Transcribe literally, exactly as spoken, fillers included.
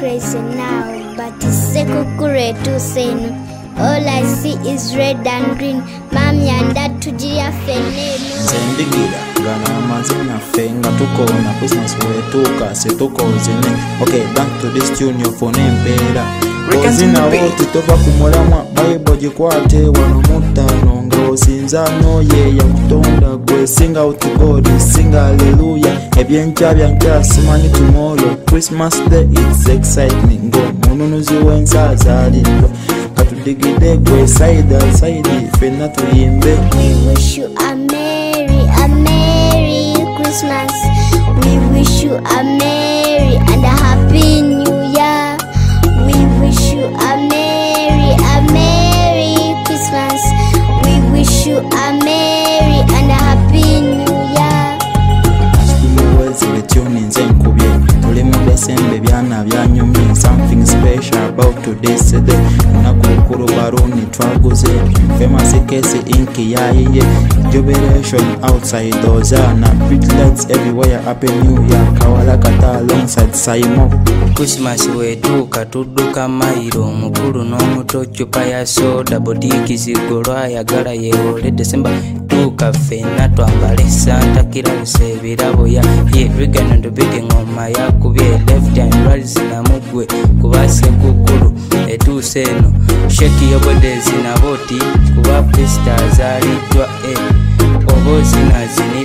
crazy now, but it's sekukure to say no. All I see is red and green. Mami and dad tujia feneno. Zendigira gana mazina fenga tuko na Christmas wetuka situko zine. Okay, back to this tune your phone empera. Ozina wote tova kumulamwa Bible jikwate wano mutano nga osinzano ye ya mutonda gwe sing out to God, sing hallelujah. Ebyencha byancha simanyi tomorrow. Christmas day it's exciting. Go mununuzi wenza zalidwa katudigide gwe side side fena tuyimbe. We wish you a merry, a merry Christmas. We wish you a merry and a happy new year. We wish you a merry, a merry Christmas. We wish you a merry and a happy new year. Asikuwezi letuni nze nkubye tuli mu Desembe byana byanyumye. Something special about today's day. Nakukuru baruni twaguze famous case inki yayiye. Jubilation outside Ozana, pretty lights everywhere. Happy New Year kawala kata alongside Saimo. Christmas wetuka tudduka mairo mukulu n'omuto chupa ya soda bodiki zigolwa yagala yeole December tuka fena twambale Santa kirabuse ebirabo ya ye rigana ndobidi ngoma yakubye left and right zinamugwe kubase kukulu etuse eno sheki yobode zinaboti kuba pista zalidwa e obo zina zini